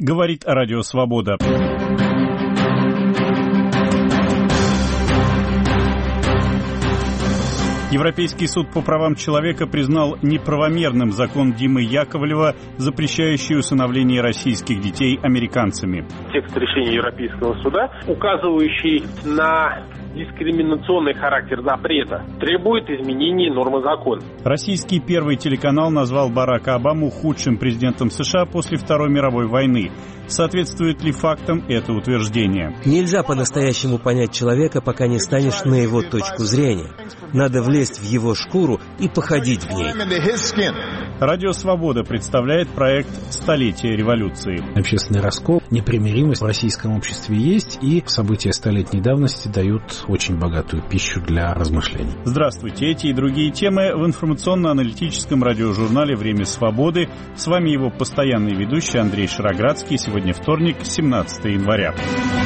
говорит Радио Свобода. Европейский суд по правам человека признал неправомерным закон Димы Яковлева, запрещающий усыновление российских детей американцами. Текст решения Европейского суда, указывающий на дискриминационный характер запрета, требует изменения нормы закона. Российский первый телеканал назвал Барака Обаму худшим президентом США после Второй мировой войны. Соответствует ли фактам это утверждение? Нельзя по-настоящему понять человека, пока не станешь на его точку зрения. Надо влезть в его шкуру и походить в ней. Радио «Свобода» представляет проект «Столетие революции». Общественный раскол, непримиримость в российском обществе есть, и события столетней давности дают очень богатую пищу для размышлений. Здравствуйте. Эти и другие темы в информационно-аналитическом радиожурнале «Время свободы». С вами его постоянный ведущий Андрей Шароградский. Сегодня вторник, 17 января.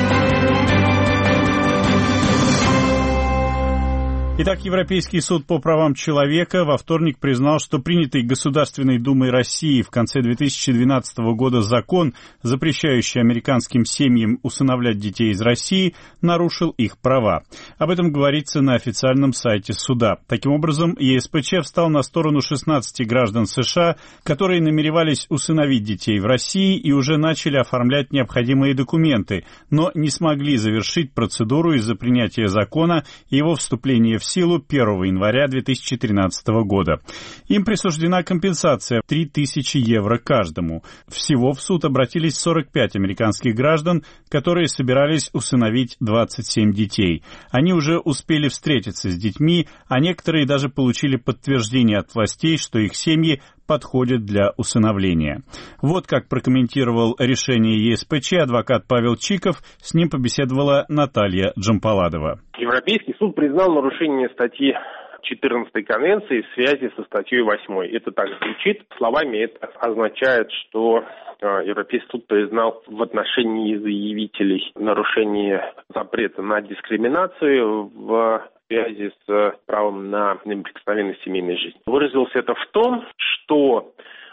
Итак, Европейский суд по правам человека во вторник признал, что принятый Государственной Думой России в конце 2012 года закон, запрещающий американским семьям усыновлять детей из России, нарушил их права. Об этом говорится на официальном сайте суда. Таким образом, ЕСПЧ встал на сторону 16 граждан США, которые намеревались усыновить детей в России и уже начали оформлять необходимые документы, но не смогли завершить процедуру из-за принятия закона и его вступления в силу 1 января 2013 года. Им присуждена компенсация в 3000 евро каждому. Всего в суд обратились 45 американских граждан, которые собирались усыновить 27 детей. Они уже успели встретиться с детьми, а некоторые даже получили подтверждение от властей, что их семьи подходят для усыновления. Вот как прокомментировал решение ЕСПЧ адвокат Павел Чиков, с ним побеседовала Наталья Джампаладова. Европейский суд признал нарушение статьи 14 Конвенции в связи со статьей 8. Это так звучит. Словами это означает, что Европейский суд признал в отношении заявителей нарушение запрета на дискриминацию в связи с правом на неприкосновенность семейной жизни. Выразился это в том, что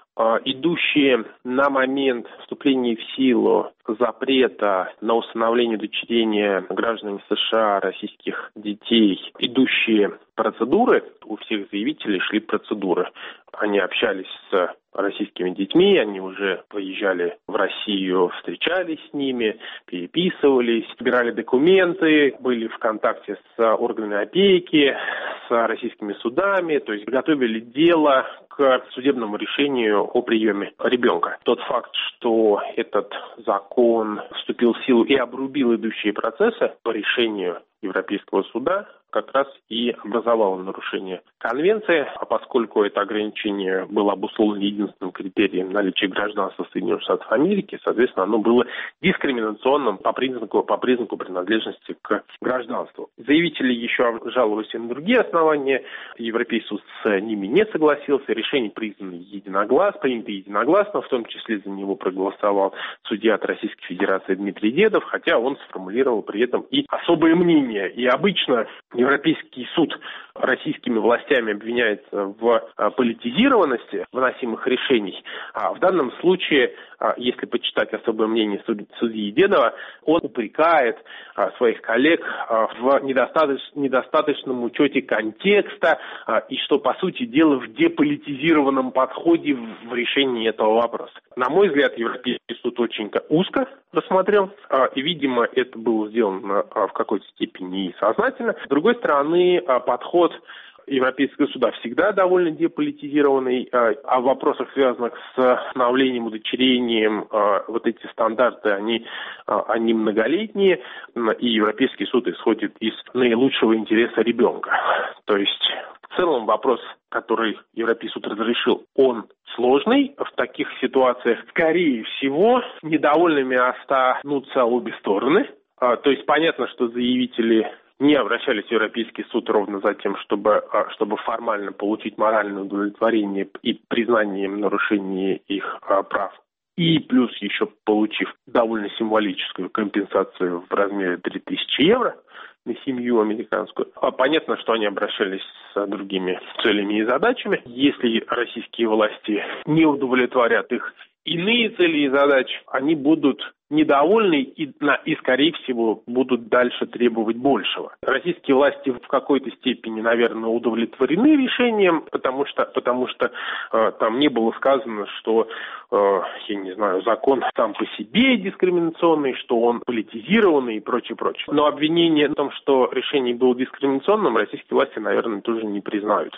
идущие на момент вступления в силу запрета на усыновление и удочерение гражданами США российских детей, идущие процедуры, у всех заявителей шли процедуры. Они общались с российскими детьми, они уже приезжали в Россию, встречались с ними, переписывались, собирали документы, были в контакте с органами опеки, с российскими судами, то есть готовили дело к судебному решению о приеме ребенка. Тот факт, что этот закон вступил в силу и обрубил идущие процессы по решению Европейского суда, как раз и образовало нарушение конвенции, а поскольку это ограничение было обусловлено единственным критерием наличия гражданства Соединенных Штатов Америки, соответственно, оно было дискриминационным по признаку принадлежности к гражданству. Заявители еще жаловались и на другие основания. Европейский суд с ними не согласился. Решение принято единогласно, в том числе за него проголосовал судья от Российской Федерации Дмитрий Дедов, хотя он сформулировал при этом и особое мнение. И обычно Европейский суд российскими властями обвиняется в политизированности выносимых решений. А в данном случае, если почитать особое мнение судьи Дедова, он упрекает своих коллег в недостаточном учете контекста и что, по сути дела, в деполитизированном подходе в решении этого вопроса. На мой взгляд, Европейский суд очень узко рассмотрел, и, видимо, это было сделано в какой-то степени и сознательно. С другой стороны, подход Европейского суда всегда довольно деполитизированный, а в вопросах, связанных с усыновлением, удочерением, вот эти стандарты, они многолетние, и Европейский суд исходит из наилучшего интереса ребенка. То есть, в целом, вопрос, который Европейский суд разрешил, он сложный. В таких ситуациях, скорее всего, недовольными останутся обе стороны. То есть, понятно, что заявители не обращались в Европейский суд ровно за тем, чтобы формально получить моральное удовлетворение и признание нарушения их прав. И плюс еще получив довольно символическую компенсацию в размере 3000 евро на семью американскую. Понятно, что они обращались с другими целями и задачами. Если российские власти не удовлетворят их иные цели и задачи, они будут недовольны и, скорее всего, будут дальше требовать большего. Российские власти в какой-то степени, наверное, удовлетворены решением, потому что там не было сказано, что, я не знаю, закон сам по себе дискриминационный, что он политизированный и прочее. Но обвинение в том, что решение было дискриминационным, российские власти, наверное, тоже не признают.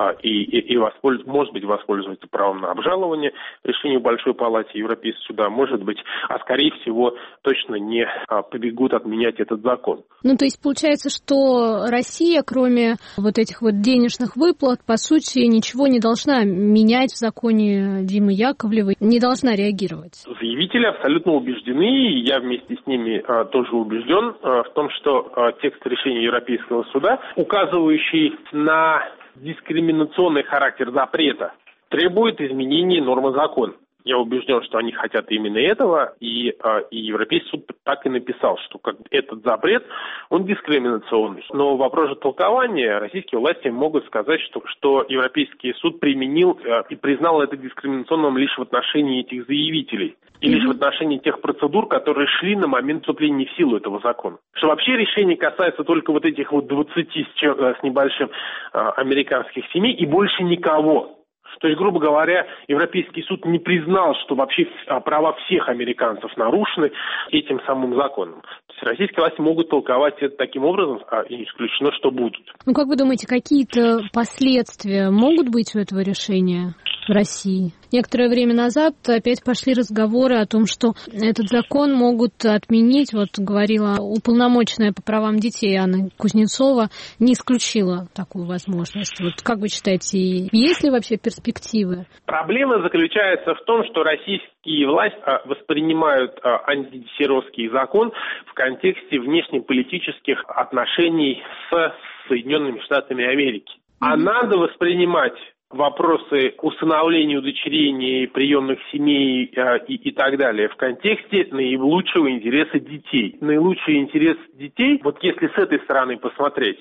И может быть, воспользуются правом на обжалование решения в Большой палате Европейского суда, может быть, а скорее всего точно не побегут отменять этот закон. Ну, то есть получается, что Россия, кроме вот этих вот денежных выплат, по сути, ничего не должна менять в законе Димы Яковлева, не должна реагировать. Заявители абсолютно убеждены, и я вместе с ними тоже убежден в том, что текст решения Европейского суда, указывающий на дискриминационный характер запрета, требует изменения нормы закона. Я убежден, что они хотят именно этого, и Европейский суд так и написал, что этот запрет, он дискриминационный. Но вопрос же толкования, российские власти могут сказать, что Европейский суд применил и признал это дискриминационным лишь в отношении этих заявителей, и лишь в отношении тех процедур, которые шли на момент вступления в силу этого закона. Что вообще решение касается только вот этих вот 20 с небольшим американских семей и больше никого. То есть, грубо говоря, Европейский суд не признал, что вообще права всех американцев нарушены этим самым законом. То есть российские власти могут толковать это таким образом, и не исключено, что будут. Ну, как вы думаете, какие-то последствия могут быть у этого решения в России? Некоторое время назад опять пошли разговоры о том, что этот закон могут отменить. Вот говорила уполномоченная по правам детей Анна Кузнецова, не исключила такую возможность. Вот как вы считаете, есть ли вообще перспективы? Проблема заключается в том, что российские власти воспринимают антисировский закон в контексте внешнеполитических отношений с Соединенными Штатами Америки. А надо воспринимать вопросы усыновления, удочерения, приемных семей и так далее в контексте наилучшего интереса детей. Наилучший интерес детей, вот если с этой стороны посмотреть,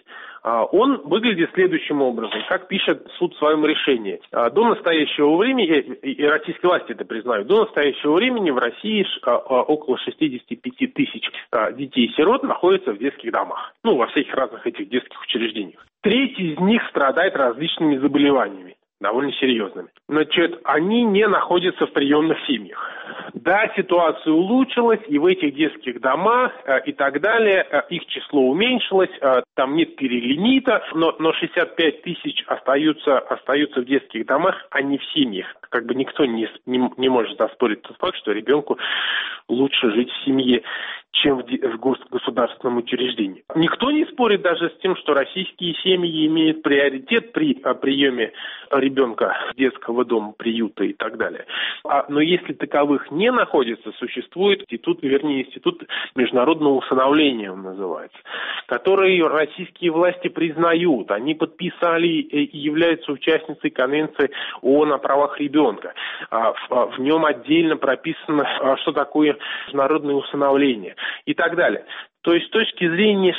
он выглядит следующим образом, как пишет суд в своем решении. До настоящего времени, и российские власти это признают, до настоящего времени в России около 65 тысяч детей-сирот находятся в детских домах. Ну, во всяких разных этих детских учреждениях. Треть из них страдает различными заболеваниями, довольно серьезными. Значит, они не находятся в приемных семьях. Да, ситуация улучшилась, и в этих детских домах и так далее их число уменьшилось, там нет перелимита, но 65 тысяч остаются в детских домах, а не в семьях. Как бы никто не может оспорить тот факт, что ребенку лучше жить в семье, чем в государственном учреждении. Никто не спорит даже с тем, что российские семьи имеют приоритет при приеме ребенка с детского дома, приюта и так далее. Но если таковых не находится, существует институт международного усыновления, он называется, который российские власти признают. Они подписали и являются участницей Конвенции ООН о правах ребенка. В нем отдельно прописано, что такое международное усыновление и так далее. То есть с точки зрения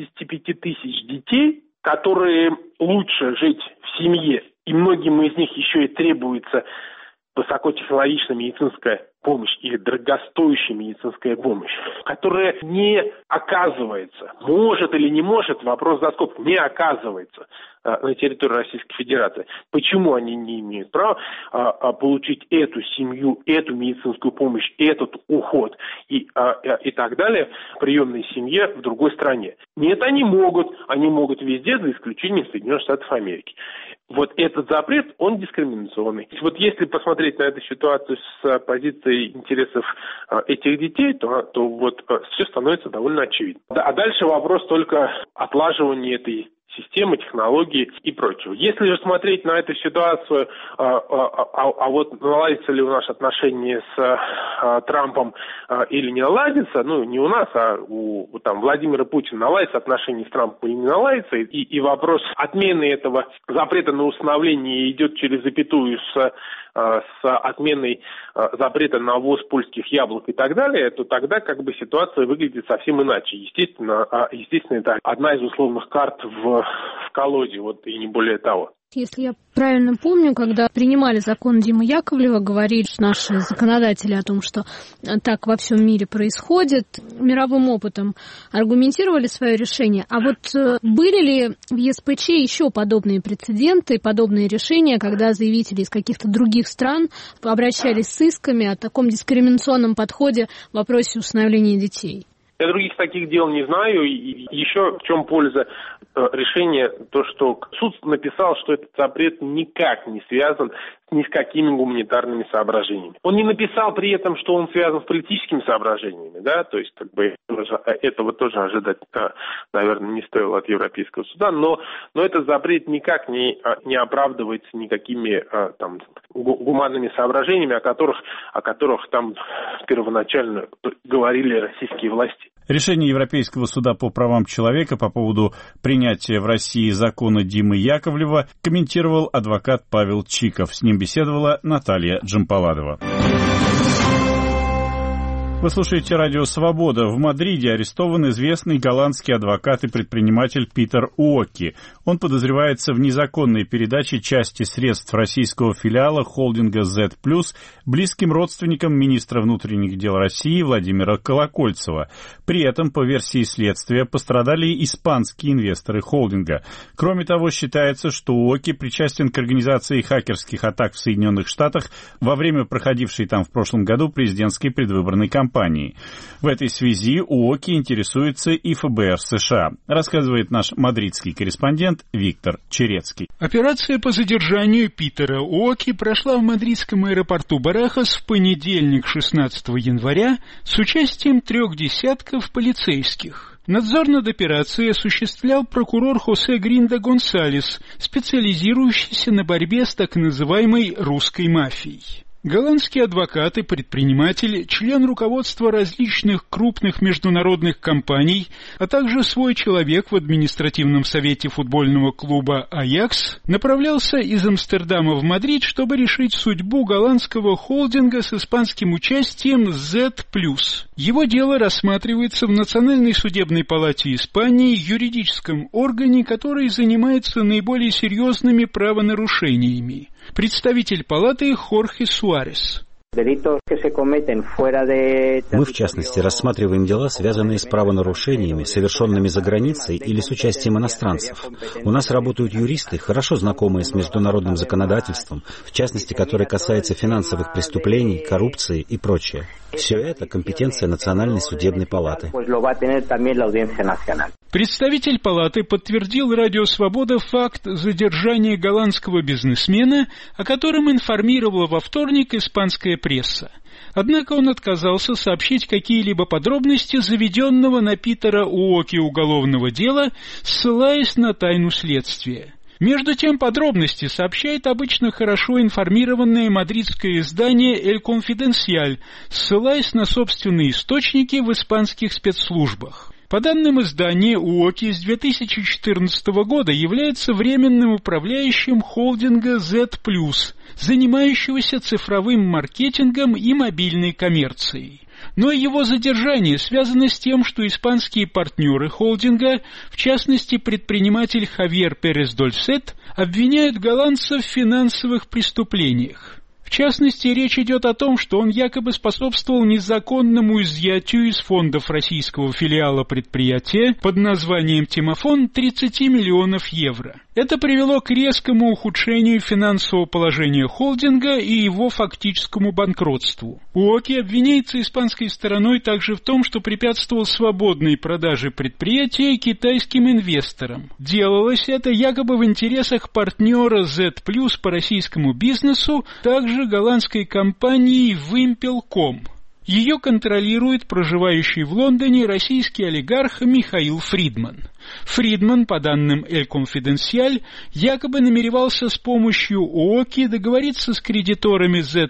65 тысяч детей, которые лучше жить в семье, и многим из них еще и требуется высокотехнологичная медицинская помощь или дорогостоящая медицинская помощь, которая не оказывается, может или не может, вопрос за скобкой, не оказывается на территории Российской Федерации. Почему они не имеют права получить эту семью, эту медицинскую помощь, этот уход и так далее в приемной семье в другой стране? Нет, они могут везде, за исключением Соединенных Штатов Америки. Вот этот запрет, он дискриминационный. Вот если посмотреть на эту ситуацию с позиции интересов этих детей, то вот все становится довольно очевидно. А дальше вопрос только отлаживания этой системы, технологии и прочего. Если же смотреть на эту ситуацию, вот наладится ли у нас отношения с Трампом или не наладится, не у нас, а у Владимира Путина наладится отношения с Трампом или не наладится, и вопрос отмены этого запрета на усыновление идет через запятую с отменой запрета на ввоз польских яблок и так далее, то тогда ситуация выглядит совсем иначе. Естественно, это одна из условных карт в колоде, и не более того. Если я правильно помню, когда принимали закон Димы Яковлева, говорили наши законодатели о том, что так во всем мире происходит, мировым опытом аргументировали свое решение. А вот были ли в ЕСПЧ еще подобные прецеденты, подобные решения, когда заявители из каких-то других стран обращались с исками о таком дискриминационном подходе в вопросе усыновления детей? Я других таких дел не знаю. И еще в чем польза решения, то, что суд написал, что этот запрет никак не связан ни с какими гуманитарными соображениями. Он не написал при этом, что он связан с политическими соображениями, да, то есть как бы этого тоже ожидать, наверное, не стоило от Европейского суда, но этот запрет никак не оправдывается никакими там гуманными соображениями, о которых там первоначально говорили российские власти. Решение Европейского суда по правам человека по поводу принятия в России закона Димы Яковлева комментировал адвокат Павел Чиков. С ним беседовала Наталья Джампаладова. Вы слушаете радио «Свобода». В Мадриде арестован известный голландский адвокат и предприниматель Питер Уоки. Он подозревается в незаконной передаче части средств российского филиала холдинга Z+, близким родственникам министра внутренних дел России Владимира Колокольцева. При этом, по версии следствия, пострадали испанские инвесторы холдинга. Кроме того, считается, что Уоки причастен к организации хакерских атак в Соединенных Штатах во время проходившей там в прошлом году президентской предвыборной кампании. В этой связи Уоки интересуется и ФБР США, рассказывает наш мадридский корреспондент Виктор Черецкий. Операция по задержанию Питера Уоки прошла в мадридском аэропорту Барахас в понедельник, 16 января, с участием 3 десятков полицейских. Надзор над операцией осуществлял прокурор Хосе Гринда Гонсалес, специализирующийся на борьбе с так называемой русской мафией. Голландский адвокат и предприниматель, член руководства различных крупных международных компаний, а также свой человек в административном совете футбольного клуба «Аякс», направлялся из Амстердама в Мадрид, чтобы решить судьбу голландского холдинга с испанским участием Z+. Его дело рассматривается в Национальной судебной палате Испании, юридическом органе, который занимается наиболее серьезными правонарушениями. Представитель палаты Хорхе Суарес. Мы, в частности, рассматриваем дела, связанные с правонарушениями, совершенными за границей или с участием иностранцев. У нас работают юристы, хорошо знакомые с международным законодательством, в частности, которое касается финансовых преступлений, коррупции и прочее. Все это компетенция Национальной судебной палаты. Представитель палаты подтвердил Радио Свобода факт задержания голландского бизнесмена, о котором информировала во вторник испанская пресса. Однако он отказался сообщить какие-либо подробности заведенного на Питера Уоки уголовного дела, ссылаясь на тайну следствия. Между тем, подробности сообщает обычно хорошо информированное мадридское издание «Эль Конфиденсиаль», ссылаясь на собственные источники в испанских спецслужбах. По данным издания, Уоки с 2014 года является временным управляющим холдинга Z+, занимающегося цифровым маркетингом и мобильной коммерцией. Но его задержание связано с тем, что испанские партнеры холдинга, в частности предприниматель Хавьер Перес Дольсет, обвиняют голландца в финансовых преступлениях. В частности, речь идет о том, что он якобы способствовал незаконному изъятию из фондов российского филиала предприятия под названием «Тимофон» 30 миллионов евро. Это привело к резкому ухудшению финансового положения холдинга и его фактическому банкротству. Уоки обвиняется испанской стороной также в том, что препятствовал свободной продаже предприятия китайским инвесторам. Делалось это якобы в интересах партнера Z+ по российскому бизнесу, также голландской компании Wimpel.com. Ее контролирует проживающий в Лондоне российский олигарх Михаил Фридман. Фридман, по данным «Эль Конфиденсиаль», якобы намеревался с помощью Уоки договориться с кредиторами Z+,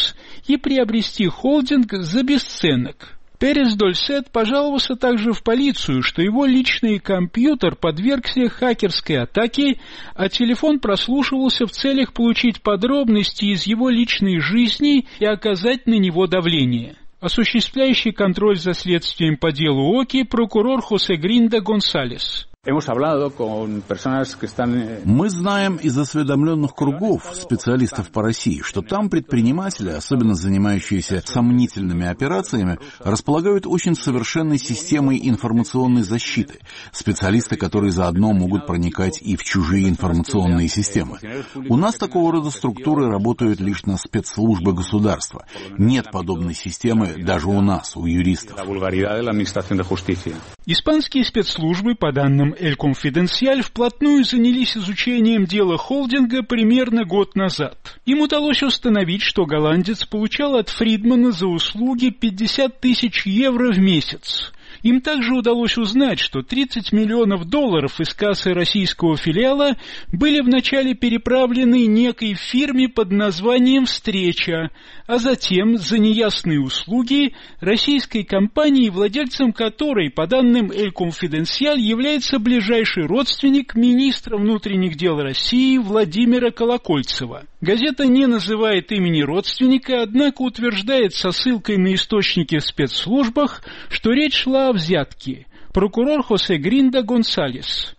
и приобрести холдинг за бесценок. Перес Дольсет пожаловался также в полицию, что его личный компьютер подвергся хакерской атаке, а телефон прослушивался в целях получить подробности из его личной жизни и оказать на него давление. Осуществляющий контроль за следствием по делу Уоки прокурор Хосе Гринда Гонсалес. Мы знаем из осведомленных кругов специалистов по России, что там предприниматели, особенно занимающиеся сомнительными операциями, располагают очень совершенной системой информационной защиты. Специалисты, которые заодно могут проникать и в чужие информационные системы. У нас такого рода структуры работают лишь на спецслужбы государства. Нет подобной системы даже у нас, у юристов. Испанские спецслужбы, по данным El Confidencial, вплотную занялись изучением дела холдинга примерно год назад. Им удалось установить, что голландец получал от Фридмана за услуги 50 тысяч евро в месяц. Им также удалось узнать, что 30 миллионов долларов из кассы российского филиала были вначале переправлены некой фирме под названием «Встреча», а затем за неясные услуги российской компании, владельцем которой, по данным El Confidencial, является ближайший родственник министра внутренних дел России Владимира Колокольцева. Газета не называет имени родственника, однако утверждает со ссылкой на источники в спецслужбах, что речь шла о взятке. Прокурор Хосе Гринда Гонсалес.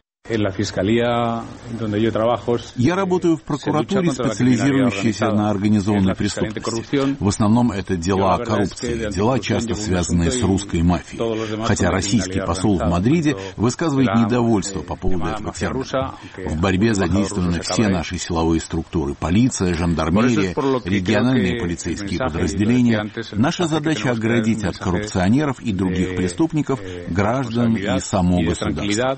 Я работаю в прокуратуре, специализирующейся на организованной преступности. В основном это дела о коррупции, дела, часто связанные с русской мафией. Хотя российский посол в Мадриде высказывает недовольство по поводу этого термина. В борьбе задействованы все наши силовые структуры: полиция, жандармерия, региональные полицейские подразделения. Наша задача — оградить от коррупционеров и других преступников граждан и само государство.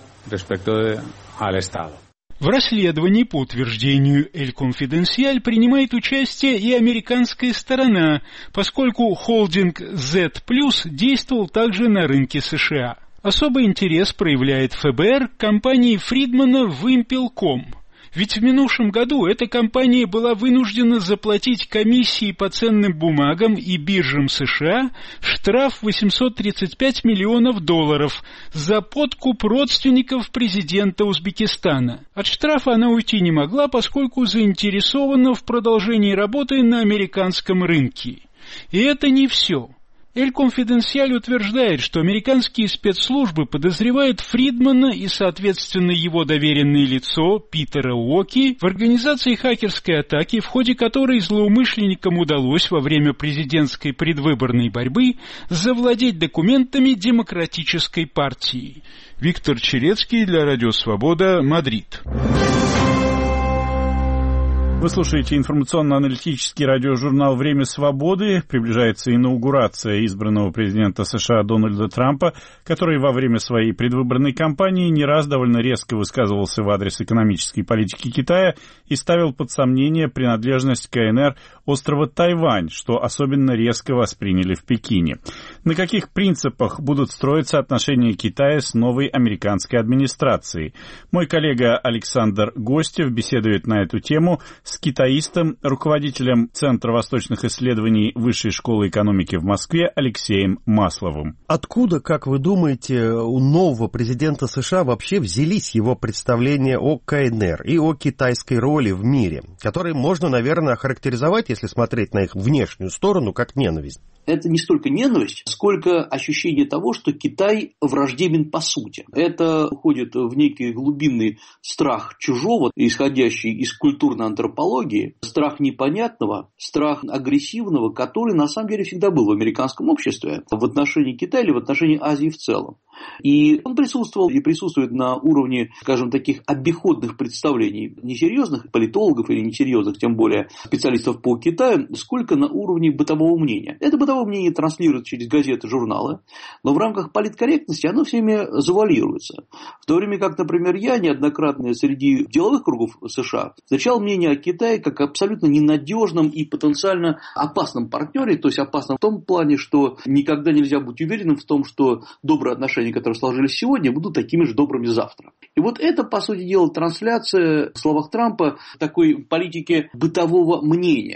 В расследовании, по утверждению El Confidencial, принимает участие и американская сторона, поскольку холдинг Z+ действовал также на рынке США. Особый интерес проявляет ФБР к компании Фридмана Wimpel.com. Ведь в минувшем году эта компания была вынуждена заплатить комиссии по ценным бумагам и биржам США штраф 835 миллионов долларов за подкуп родственников президента Узбекистана. От штрафа она уйти не могла, поскольку заинтересована в продолжении работы на американском рынке. И это не все. El Confidencial утверждает, что американские спецслужбы подозревают Фридмана и, соответственно, его доверенное лицо Питера Уоки в организации хакерской атаки, в ходе которой злоумышленникам удалось во время президентской предвыборной борьбы завладеть документами Демократической партии. Виктор Черецкий для Радио Свобода, Мадрид. Вы слушаете информационно-аналитический радиожурнал «Время свободы». Приближается инаугурация избранного президента США Дональда Трампа, который во время своей предвыборной кампании не раз довольно резко высказывался в адрес экономической политики Китая и ставил под сомнение принадлежность КНР острова Тайвань, что особенно резко восприняли в Пекине. На каких принципах будут строиться отношения Китая с новой американской администрацией? Мой коллега Александр Гостев беседует на эту тему с китаистом, руководителем Центра восточных исследований Высшей школы экономики в Москве Алексеем Масловым. Откуда, как вы думаете, у нового президента США вообще взялись его представления о КНР и о китайской роли в мире, которые можно, наверное, охарактеризовать, если смотреть на их внешнюю сторону, как ненависть? Это не столько ненависть, сколько ощущение того, что Китай враждебен по сути. Это уходит в некий глубинный страх чужого, исходящий из культурной антропологии, страх непонятного, страх агрессивного, который на самом деле всегда был в американском обществе в отношении Китая или в отношении Азии в целом. И он присутствовал и присутствует на уровне, скажем, таких обиходных представлений, несерьезных политологов или несерьезных, тем более специалистов по Китаю, сколько на уровне бытового мнения. Это бытовое мнение транслируется через газеты, журналы, но в рамках политкорректности оно всеми завуалируется. В то время как, например, я неоднократно среди деловых кругов США встречал мнение о Китае как абсолютно ненадежном и потенциально опасном партнере, то есть опасном в том плане, что никогда нельзя быть уверенным в том, что добрые отношения, которые сложились сегодня, будут такими же добрыми завтра. И вот это, по сути дела, трансляция в словах Трампа такой политики бытового мнения,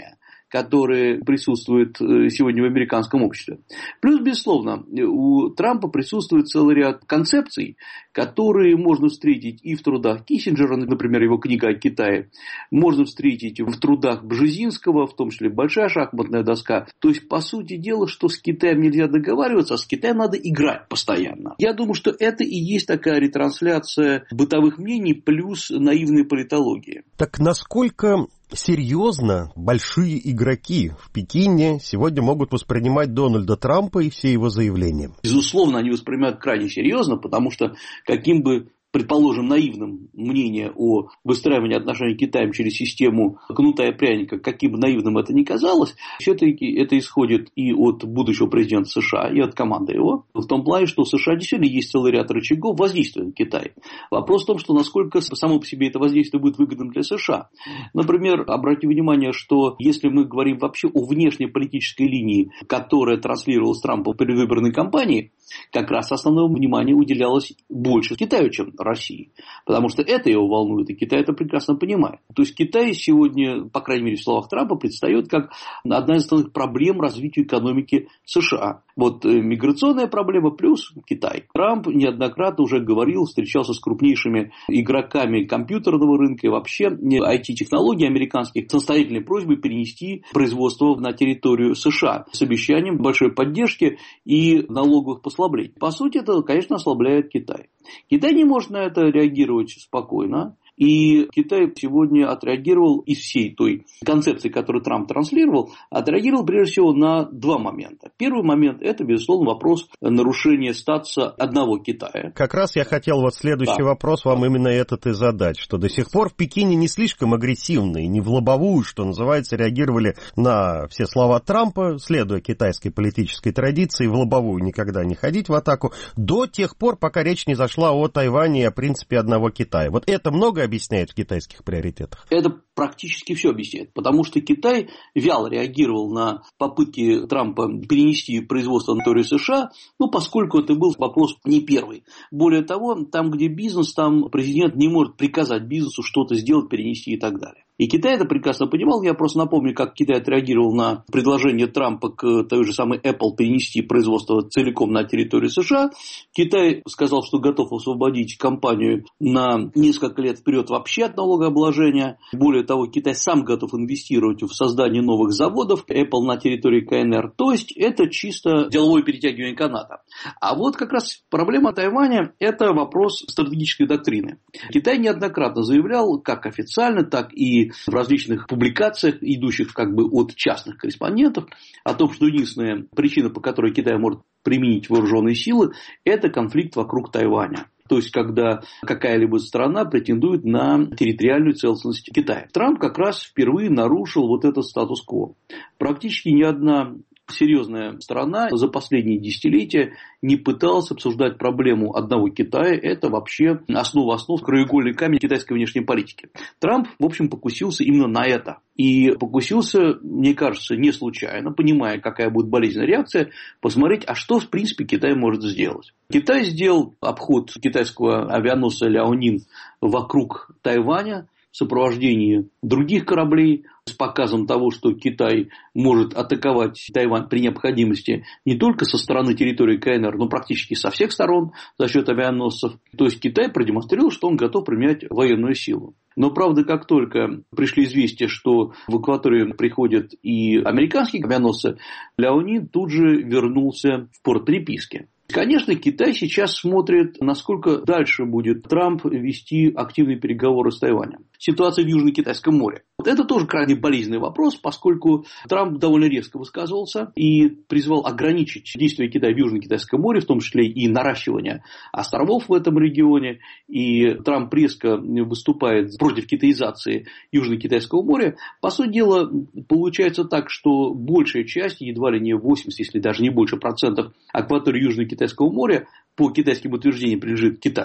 которые присутствуют сегодня в американском обществе. Плюс, безусловно, у Трампа присутствует целый ряд концепций, которые можно встретить и в трудах Киссинджера, например, его книга о Китае, можно встретить в трудах Бжезинского, в том числе «Большая шахматная доска». То есть, по сути дела, что с Китаем нельзя договариваться, а с Китаем надо играть постоянно. Я думаю, что это и есть такая ретрансляция бытовых мнений плюс наивной политологии. Так насколько серьезно большие игроки в Пекине сегодня могут воспринимать Дональда Трампа и все его заявления? Безусловно, они воспринимают крайне серьезно, потому что каким бы, предположим, наивным мнение о выстраивании отношений с Китаем через систему кнута и пряника, каким бы наивным это ни казалось, все-таки это исходит и от будущего президента США, и от команды его, в том плане, что у США действительно есть целый ряд рычагов воздействия на Китай. Вопрос в том, что насколько само по себе это воздействие будет выгодным для США. Например, обратите внимание, что если мы говорим вообще о внешней политической линии, которая транслировалась Трампом в предвыборной кампании, как раз основное внимание уделялось больше Китаю, чем России. Потому что это его волнует, и Китай это прекрасно понимает. То есть Китай сегодня, по крайней мере в словах Трампа, предстает как одна из основных проблем развития экономики США. Вот миграционная проблема плюс Китай. Трамп неоднократно уже говорил, встречался с крупнейшими игроками компьютерного рынка и вообще IT-технологий американских с настоятельной просьбой перенести производство на территорию США с обещанием большой поддержки и налоговых послаблений. По сути, это, конечно, ослабляет Китай. Китай не может на это реагировать спокойно. И Китай сегодня отреагировал из всей той концепции, которую Трамп транслировал, отреагировал прежде всего на два момента. Первый момент – это, безусловно, вопрос нарушения статуса одного Китая. Как раз я хотел вот следующий вопрос вам именно этот и задать, что до сих пор в Пекине не слишком агрессивно и не в лобовую, что называется, реагировали на все слова Трампа, следуя китайской политической традиции, в лобовую никогда не ходить в атаку, до тех пор, пока речь не зашла о Тайване и о принципе одного Китая. Вот это много объясняет в китайских приоритетах? Это практически все объясняет, потому что Китай вяло реагировал на попытки Трампа перенести производство на территорию США, поскольку это был вопрос не первый. Более того, там, где бизнес, там президент не может приказать бизнесу что-то сделать, перенести и так далее. И Китай это прекрасно понимал. Я просто напомню, как Китай отреагировал на предложение Трампа к той же самой Apple перенести производство целиком на территорию США. Китай сказал, что готов освободить компанию на несколько лет вперед вообще от налогообложения. Более того, Китай сам готов инвестировать в создание новых заводов Apple на территории КНР. То есть это чисто деловое перетягивание каната. А вот как раз проблема Тайваня – это вопрос стратегической доктрины. Китай неоднократно заявлял, как официально, так и в различных публикациях, идущих от частных корреспондентов, о том, что единственная причина, по которой Китай может применить вооруженные силы, это конфликт вокруг Тайваня. То есть, когда какая-либо страна претендует на территориальную целостность Китая. Трамп как раз впервые нарушил этот статус-кво. Практически ни одна серьезная страна за последние десятилетия не пыталась обсуждать проблему одного Китая. Это вообще основа основ, краеугольный камень китайской внешней политики. Трамп, в общем, покусился именно на это. И покусился, мне кажется, не случайно, понимая, какая будет болезненная реакция, посмотреть, а что, в принципе, Китай может сделать. Китай сделал обход китайского авианосца Ляонин вокруг Тайваня в сопровождении других кораблей, с показом того, что Китай может атаковать Тайвань при необходимости не только со стороны территории КНР, но практически со всех сторон за счет авианосцев. То есть Китай продемонстрировал, что он готов применять военную силу. Но, правда, как только пришли известия, что в акваторию приходят и американские авианосцы, Ляонин тут же вернулся в порт приписки. Конечно, Китай сейчас смотрит, насколько дальше будет Трамп вести активные переговоры с Тайванем. Ситуация в Южно-Китайском море. Это тоже крайне болезненный вопрос, поскольку Трамп довольно резко высказывался и призвал ограничить действия Китая в Южно-Китайском море, в том числе и наращивание островов в этом регионе. И Трамп резко выступает против китаизации Южно-Китайского моря. По сути дела, получается так, что большая часть, едва ли не 80, если даже не больше процентов акватории Южно-Китайского моря, по китайским утверждениям принадлежит Китаю.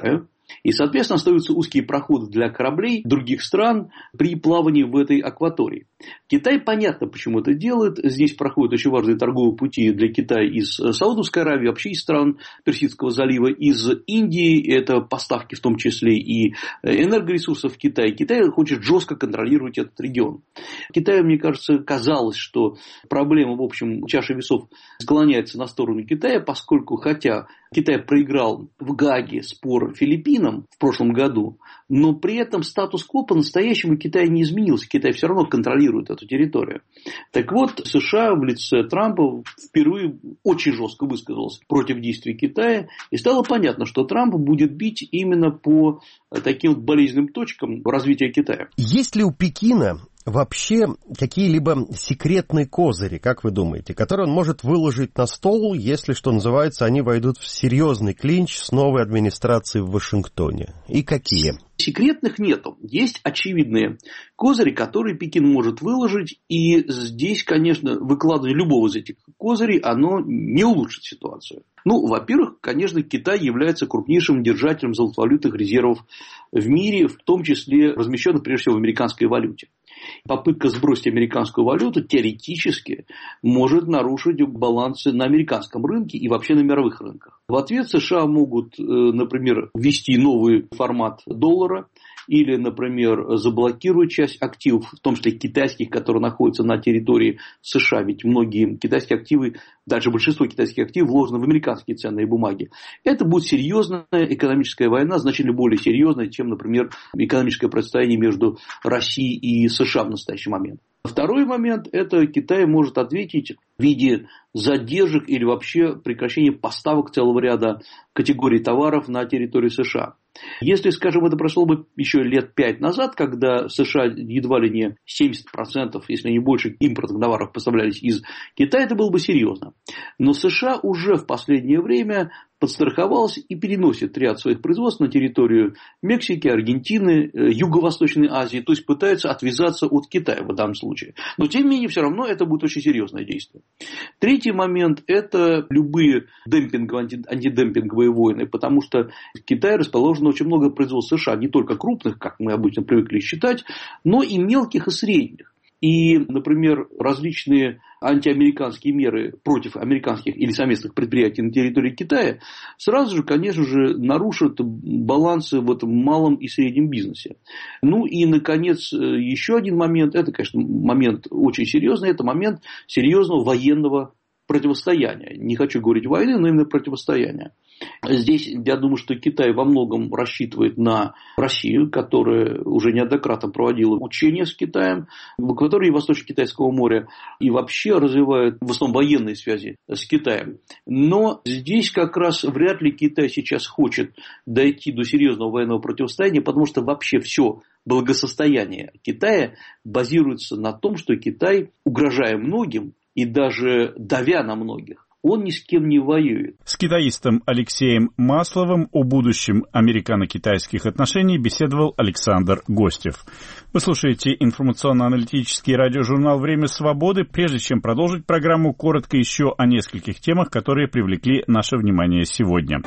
И, соответственно, остаются узкие проходы для кораблей других стран при плавании в этой акватории. Китай, понятно, почему это делает. Здесь проходят очень важные торговые пути для Китая из Саудовской Аравии, вообще из стран Персидского залива, из Индии. Это поставки в том числе и энергоресурсов в Китай. Китай хочет жестко контролировать этот регион. Китаю, мне кажется, казалось, что проблема, в общем, чаша весов склоняется на сторону Китая, поскольку, хотя Китай проиграл в Гааге спор Филиппинам в прошлом году, но при этом статус-кво по-настоящему Китая не изменился. Китай все равно контролирует эту территорию. Так вот, США в лице Трампа впервые очень жестко высказался против действий Китая. И стало понятно, что Трамп будет бить именно по таким болезненным точкам развития Китая. Есть ли у Пекина вообще какие-либо секретные козыри, как вы думаете, которые он может выложить на стол, если, что называется, они войдут в серьезный клинч с новой администрацией в Вашингтоне? И какие? Секретных нету. Есть очевидные козыри, которые Пекин может выложить. И здесь, конечно, выкладывание любого из этих козырей, оно не улучшит ситуацию. Ну, во-первых, конечно, Китай является крупнейшим держателем золотовалютных резервов в мире, в том числе размещенных, прежде всего, в американской валюте. Попытка сбросить американскую валюту теоретически может нарушить балансы на американском рынке и вообще на мировых рынках. В ответ США могут, например, ввести новый формат доллара или, например, заблокировать часть активов, в том числе китайских, которые находятся на территории США. Ведь многие китайские активы, даже большинство китайских активов вложено в американские ценные бумаги. Это будет серьезная экономическая война, значительно более серьезная, чем, например, экономическое противостояние между Россией и США в настоящий момент. Второй момент – это Китай может ответить в виде задержек или вообще прекращения поставок целого ряда категорий товаров на территорию США. Если, скажем, это прошло бы еще лет 5 назад, когда США едва ли не 70%, если не больше, импортных товаров поставлялись из Китая, это было бы серьезно. Но США уже в последнее время подстраховалась и переносит ряд своих производств на территорию Мексики, Аргентины, Юго-Восточной Азии, то есть пытается отвязаться от Китая в данном случае. Но тем не менее, все равно это будет очень серьезное действие. Третий момент – это любые антидемпинговые войны, потому что в Китае расположено очень много производств США, не только крупных, как мы обычно привыкли считать, но и мелких и средних. И, например, различные антиамериканские меры против американских или совместных предприятий на территории Китая сразу же, конечно же, нарушат балансы в этом малом и среднем бизнесе. Ну и, наконец, еще один момент, это, конечно, момент очень серьезный, это момент серьезного военного противостояния. Не хочу говорить войны, но именно противостояния. Здесь, я думаю, что Китай во многом рассчитывает на Россию, которая уже неоднократно проводила учения с Китаем в акватории Восточно-Китайского моря и вообще развивает в основном военные связи с Китаем. Но здесь как раз вряд ли Китай сейчас хочет дойти до серьезного военного противостояния, потому что вообще все благосостояние Китая базируется на том, что Китай, угрожая многим и даже давя на многих, он ни с кем не воюет. С китаистом Алексеем Масловым о будущем американо-китайских отношений беседовал Александр Гостев. Вы слушаете информационно-аналитический радиожурнал «Время свободы». Прежде чем продолжить программу, коротко еще о нескольких темах, которые привлекли наше внимание сегодня.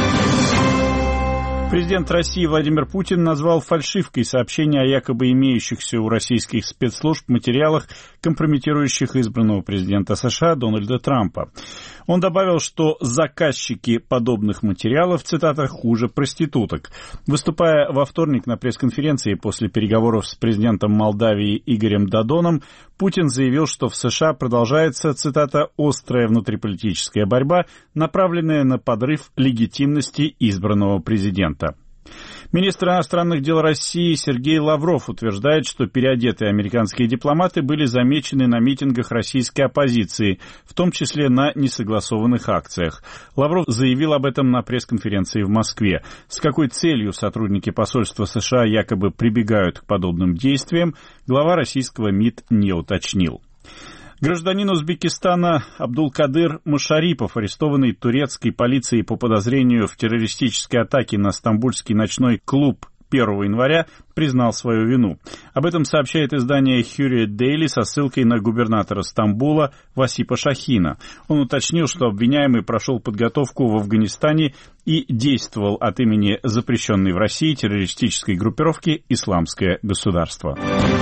Президент России Владимир Путин назвал фальшивкой сообщения о якобы имеющихся у российских спецслужб материалах, компрометирующих избранного президента США Дональда Трампа. Он добавил, что заказчики подобных материалов, цитата, хуже проституток. Выступая во вторник на пресс-конференции после переговоров с президентом Молдавии Игорем Додоном, Путин заявил, что в США продолжается, цитата, острая внутриполитическая борьба, направленная на подрыв легитимности избранного президента. Министр иностранных дел России Сергей Лавров утверждает, что переодетые американские дипломаты были замечены на митингах российской оппозиции, в том числе на несогласованных акциях. Лавров заявил об этом на пресс-конференции в Москве. С какой целью сотрудники посольства США якобы прибегают к подобным действиям, глава российского МИД не уточнил. Гражданин Узбекистана Абдулкадыр Мушарипов, арестованный турецкой полицией по подозрению в террористической атаке на стамбульский ночной клуб 1 января признал свою вину. Об этом сообщает издание Hurriyet Daily со ссылкой на губернатора Стамбула Васипа Шахина. Он уточнил, что обвиняемый прошел подготовку в Афганистане и действовал от имени запрещенной в России террористической группировки «Исламское государство».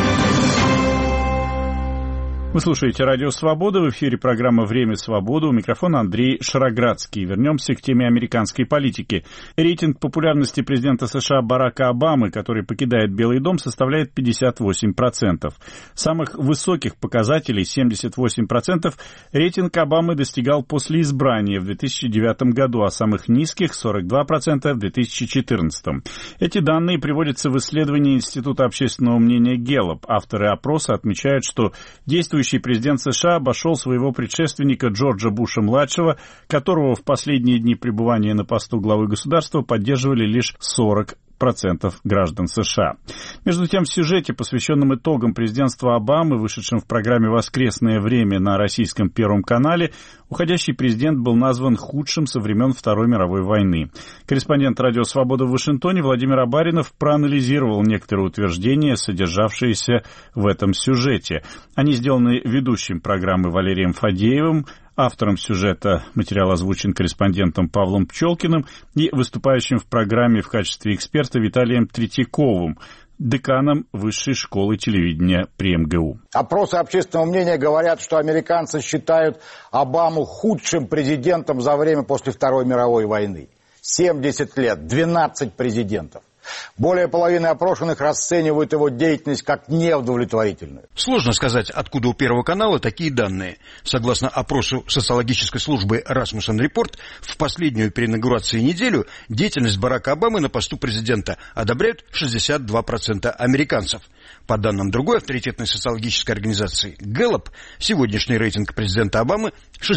Вы слушаете «Радио Свобода», в эфире программа «Время свободы», у микрофона Андрей Шароградский. Вернемся к теме американской политики. Рейтинг популярности президента США Барака Обамы, который покидает Белый дом, составляет 58%. Самых высоких показателей, 78%, рейтинг Обамы достигал после избрания в 2009 году, а самых низких, 42%, в 2014. Эти данные приводятся в исследовании Института общественного мнения Гэллоп. Авторы опроса отмечают, что действующий президент США обошел своего предшественника Джорджа Буша-младшего, которого в последние дни пребывания на посту главы государства поддерживали лишь 40% граждан США. Между тем, в сюжете, посвященном итогам президентства Обамы, вышедшем в программе «Воскресное время» на российском Первом канале, уходящий президент был назван худшим со времен Второй мировой войны. Корреспондент «Радио Свобода» в Вашингтоне Владимир Абаринов проанализировал некоторые утверждения, содержавшиеся в этом сюжете. Они сделаны ведущим программы Валерием Фадеевым, автором сюжета материал озвучен корреспондентом Павлом Пчелкиным и выступающим в программе в качестве эксперта Виталием Третьяковым, деканом Высшей школы телевидения при МГУ. Опросы общественного мнения говорят, что американцы считают Обаму худшим президентом за время после Второй мировой войны. 70 лет, 12 президентов. Более половины опрошенных расценивают его деятельность как неудовлетворительную. Сложно сказать, откуда у Первого канала такие данные. Согласно опросу социологической службы Rasmussen Report, в последнюю перед инаугурацией неделю деятельность Барака Обамы на посту президента одобряют 62% американцев. По данным другой авторитетной социологической организации Гэллоп, сегодняшний рейтинг президента Обамы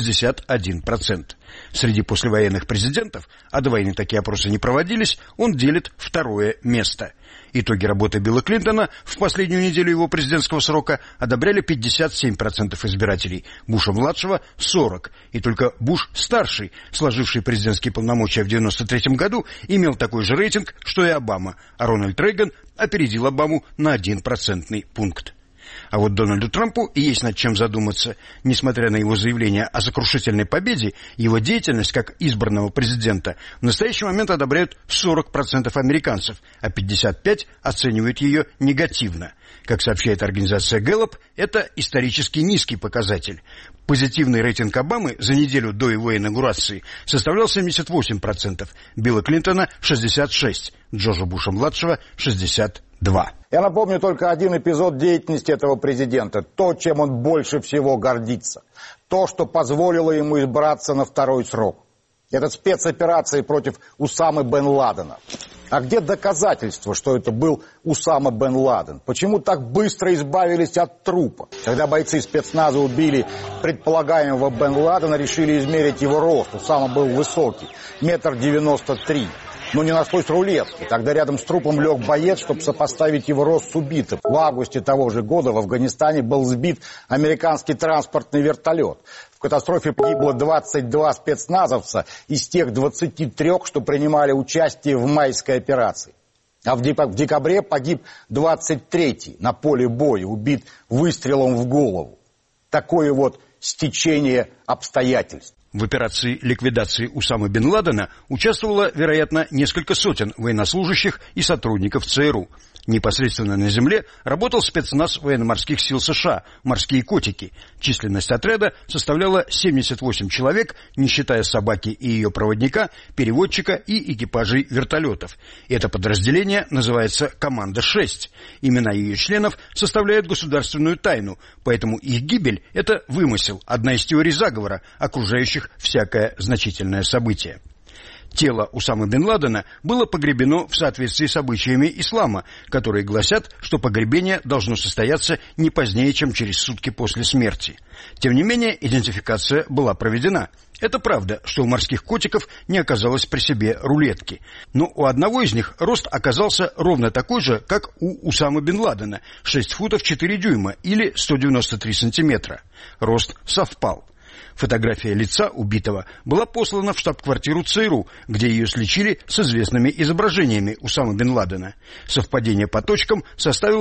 61%. Среди послевоенных президентов, а до войны такие опросы не проводились, он делит второе место. Итоги работы Билла Клинтона в последнюю неделю его президентского срока одобряли 57% избирателей, Буша-младшего – 40%. И только Буш-старший, сложивший президентские полномочия в 1993 году, имел такой же рейтинг, что и Обама, а Рональд Рейган опередил Обаму на 1 процентный пункт. А вот Дональду Трампу и есть над чем задуматься. Несмотря на его заявление о сокрушительной победе, его деятельность как избранного президента в настоящий момент одобряют 40% американцев, а 55% оценивают ее негативно. Как сообщает организация Гэллоп, это исторически низкий показатель. Позитивный рейтинг Обамы за неделю до его инаугурации составлял 78%, Билла Клинтона – 66%, Джорджа Буша-младшего – 62%. Я напомню только один эпизод деятельности этого президента, то, чем он больше всего гордится, то, что позволило ему избраться на второй срок. Это спецоперации против Усамы бен Ладена. А где доказательства, что это был Усама бен Ладен? Почему так быстро избавились от трупа? Когда бойцы спецназа убили предполагаемого бен Ладена, решили измерить его рост. Усама был высокий, 1,93 м. Но не нашлось рулетки. Тогда рядом с трупом лег боец, чтобы сопоставить его рост с убитым. В августе того же года в Афганистане был сбит американский транспортный вертолет. В катастрофе погибло 22 спецназовца из тех 23, что принимали участие в майской операции. А в декабре погиб 23-й на поле боя, убит выстрелом в голову. Такое вот стечение обстоятельств. В операции ликвидации Усамы бен Ладена участвовало, вероятно, несколько сотен военнослужащих и сотрудников ЦРУ. Непосредственно на земле работал спецназ военно-морских сил США «Морские котики». Численность отряда составляла 78 человек, не считая собаки и ее проводника, переводчика и экипажей вертолетов. Это подразделение называется «Команда-6». Имена ее членов составляют государственную тайну, поэтому их гибель – это вымысел, одна из теорий заговора, окружающих всякое значительное событие. Тело Усамы бен Ладена было погребено в соответствии с обычаями ислама, которые гласят, что погребение должно состояться не позднее, чем через сутки после смерти. Тем не менее, идентификация была проведена. Это правда, что у морских котиков не оказалось при себе рулетки. Но у одного из них рост оказался ровно такой же, как у Усамы бен Ладена – 6 футов 4 дюйма или 193 сантиметра. Рост совпал. Фотография лица убитого была послана в штаб-квартиру ЦРУ, где ее сличили с известными изображениями Усамы бен Ладена. Совпадение по точкам составило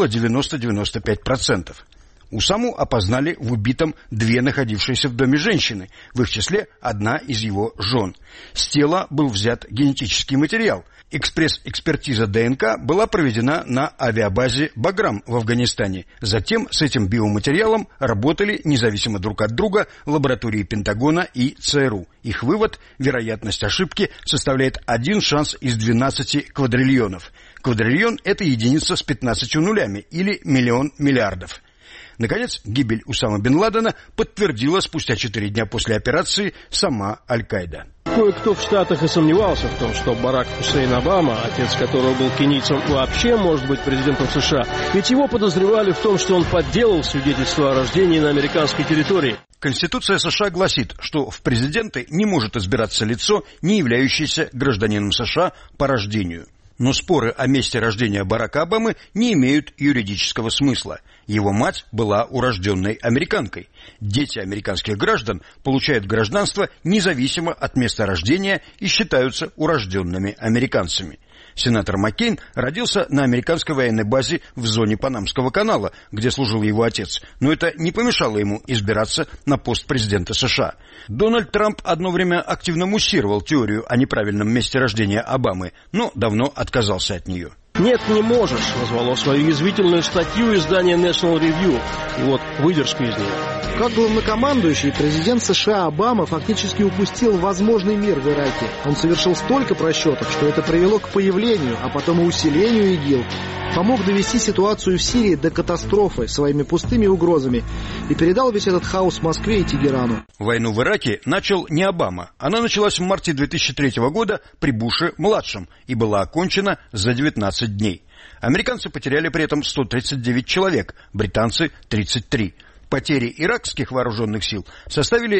90-95%. Усаму опознали в убитом две находившиеся в доме женщины, в их числе одна из его жен. С тела был взят генетический материал. Экспресс-экспертиза ДНК была проведена на авиабазе «Баграм» в Афганистане. Затем с этим биоматериалом работали независимо друг от друга лаборатории Пентагона и ЦРУ. Их вывод – вероятность ошибки составляет 1 шанс из 12 квадриллионов. Квадриллион – это единица с 15 нулями или миллион миллиардов. Наконец, гибель Усамы бен Ладена подтвердила спустя 4 дня после операции сама Аль-Каида. Кое-кто в Штатах и сомневался в том, что Барак Хусейн Обама, отец которого был кенийцем, вообще может быть президентом США. Ведь его подозревали в том, что он подделал свидетельство о рождении на американской территории. Конституция США гласит, что в президенты не может избираться лицо, не являющееся гражданином США по рождению. Но споры о месте рождения Барака Обамы не имеют юридического смысла. Его мать была урожденной американкой. Дети американских граждан получают гражданство независимо от места рождения и считаются урожденными американцами. Сенатор Маккейн родился на американской военной базе в зоне Панамского канала, где служил его отец, но это не помешало ему избираться на пост президента США. Дональд Трамп одно время активно муссировал теорию о неправильном месте рождения Обамы, но давно отказался от нее. «Нет, не можешь», назвало свою язвительную статью издание National Review. И вот выдержка из нее. Как главнокомандующий, президент США Обама фактически упустил возможный мир в Ираке. Он совершил столько просчетов, что это привело к появлению, а потом и усилению ИГИЛ. Помог довести ситуацию в Сирии до катастрофы своими пустыми угрозами и передал весь этот хаос Москве и Тегерану. Войну в Ираке начал не Обама. Она началась в марте 2003 года при Буше-младшем и была окончена за 19 дней. Американцы потеряли при этом 139 человек, британцы – 33. Потери иракских вооруженных сил составили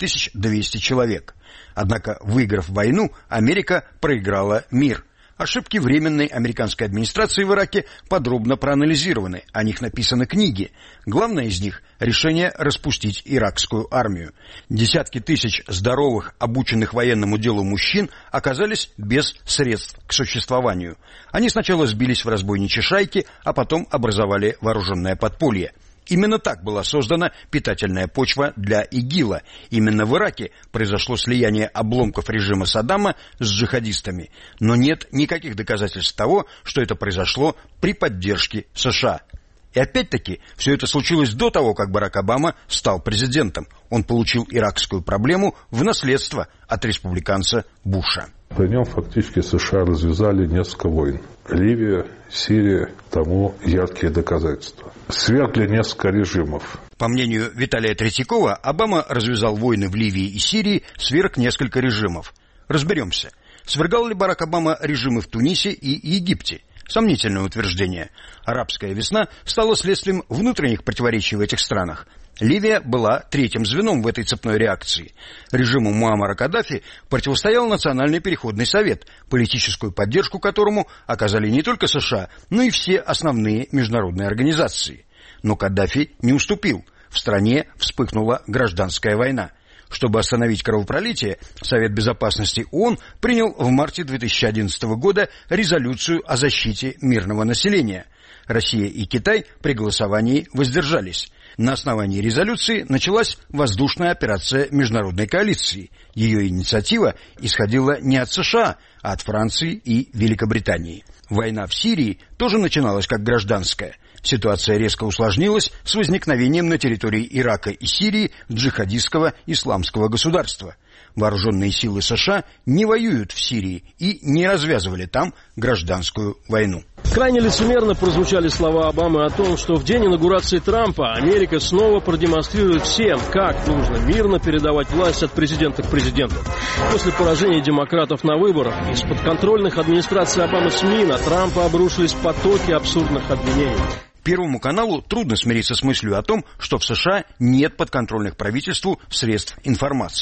9200 человек. Однако, выиграв войну, Америка проиграла мир. Ошибки временной американской администрации в Ираке подробно проанализированы, о них написаны книги. Главное из них – решение распустить иракскую армию. Десятки тысяч здоровых, обученных военному делу мужчин оказались без средств к существованию. Они сначала сбились в разбойничьи шайки, а потом образовали вооруженное подполье. Именно так была создана питательная почва для ИГИЛа. Именно в Ираке произошло слияние обломков режима Саддама с джихадистами. Но нет никаких доказательств того, что это произошло при поддержке США. И опять-таки, все это случилось до того, как Барак Обама стал президентом. Он получил иракскую проблему в наследство от республиканца Буша. При нем фактически США развязали несколько войн. Ливия, Сирия тому яркие доказательства. Свергли несколько режимов. По мнению Виталия Третьякова, Обама развязал войны в Ливии и Сирии, сверг несколько режимов. Разберемся. Свергал ли Барак Обама режимы в Тунисе и Египте? Сомнительное утверждение. Арабская весна стала следствием внутренних противоречий в этих странах. Ливия была третьим звеном в этой цепной реакции. Режиму Муаммара Каддафи противостоял Национальный переходный совет, политическую поддержку которому оказали не только США, но и все основные международные организации. Но Каддафи не уступил. В стране вспыхнула гражданская война. Чтобы остановить кровопролитие, Совет Безопасности ООН принял в марте 2011 года резолюцию о защите мирного населения. Россия и Китай при голосовании воздержались. На основании резолюции началась воздушная операция международной коалиции. Ее инициатива исходила не от США, а от Франции и Великобритании. Война в Сирии тоже начиналась как гражданская. Ситуация резко усложнилась с возникновением на территории Ирака и Сирии джихадистского исламского государства. Вооруженные силы США не воюют в Сирии и не развязывали там гражданскую войну. Крайне лицемерно прозвучали слова Обамы о том, что в день инаугурации Трампа Америка снова продемонстрирует всем, как нужно мирно передавать власть от президента к президенту. После поражения демократов на выборах из подконтрольных администрации Обамы СМИ на Трампа обрушились потоки абсурдных обвинений. Первому каналу трудно смириться с мыслью о том, что в США нет подконтрольных правительству средств информации.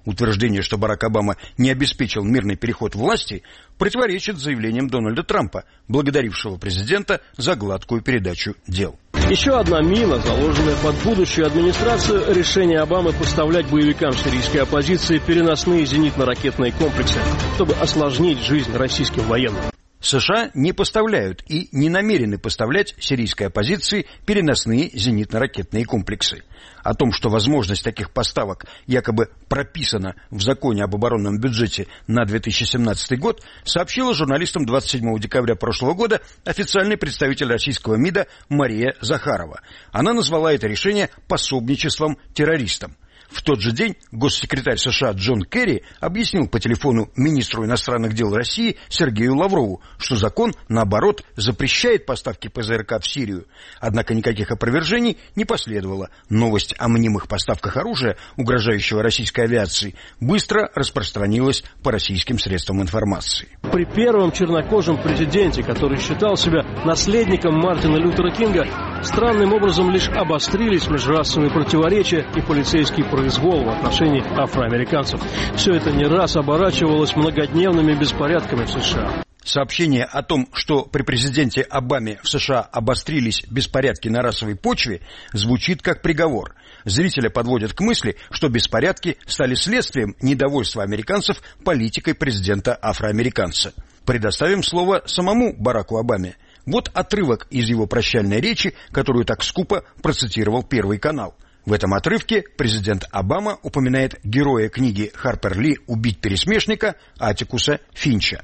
Утверждение, что Барак Обама не обеспечил мирный переход власти, противоречит заявлениям Дональда Трампа, благодарившего президента за гладкую передачу дел. Еще одна мина, заложенная под будущую администрацию, решение Обамы поставлять боевикам сирийской оппозиции переносные зенитно-ракетные комплексы, чтобы осложнить жизнь российским военным. США не поставляют и не намерены поставлять сирийской оппозиции переносные зенитно-ракетные комплексы. О том, что возможность таких поставок якобы прописана в законе об оборонном бюджете на 2017 год, сообщила журналистам 27 декабря прошлого года официальный представитель российского МИДа Мария Захарова. Она назвала это решение пособничеством террористам. В тот же день госсекретарь США Джон Керри объяснил по телефону министру иностранных дел России Сергею Лаврову, что закон, наоборот, запрещает поставки ПЗРК в Сирию. Однако никаких опровержений не последовало. Новость о мнимых поставках оружия, угрожающего российской авиации, быстро распространилась по российским средствам информации. При первом чернокожем президенте, который считал себя наследником Мартина Лютера Кинга, странным образом лишь обострились межрасовые противоречия и полицейский произвол в отношении афроамериканцев. Все это не раз оборачивалось многодневными беспорядками в США. Сообщение о том, что при президенте Обаме в США обострились беспорядки на расовой почве, звучит как приговор. Зрителя подводят к мысли, что беспорядки стали следствием недовольства американцев политикой президента-афроамериканца. Предоставим слово самому Бараку Обаме. Вот отрывок из его прощальной речи, которую так скупо процитировал Первый канал. В этом отрывке президент Обама упоминает героя книги Харпер Ли «Убить пересмешника» Аттикуса Финча.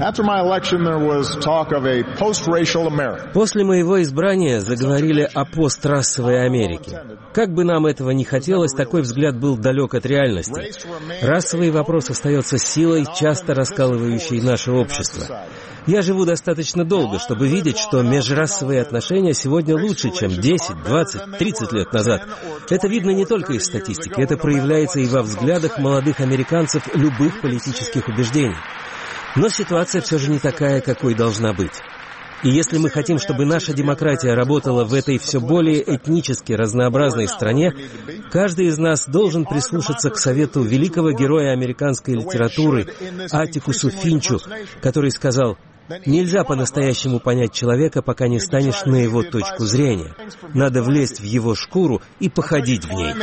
После моего избрания заговорили о пострасовой Америке. Как бы нам этого ни хотелось, такой взгляд был далек от реальности. Расовый вопрос остается силой, часто раскалывающей наше общество. Я живу достаточно долго, чтобы видеть, что межрасовые отношения сегодня лучше, чем 10, 20, 30 лет назад. Это видно не только из статистики, это проявляется и во взглядах молодых американцев любых политических убеждений. Но ситуация все же не такая, какой должна быть. И если мы хотим, чтобы наша демократия работала в этой все более этнически разнообразной стране, каждый из нас должен прислушаться к совету великого героя американской литературы Аттикусу Финчу, который сказал: «Нельзя по-настоящему понять человека, пока не станешь на его точку зрения. Надо влезть в его шкуру и походить в ней».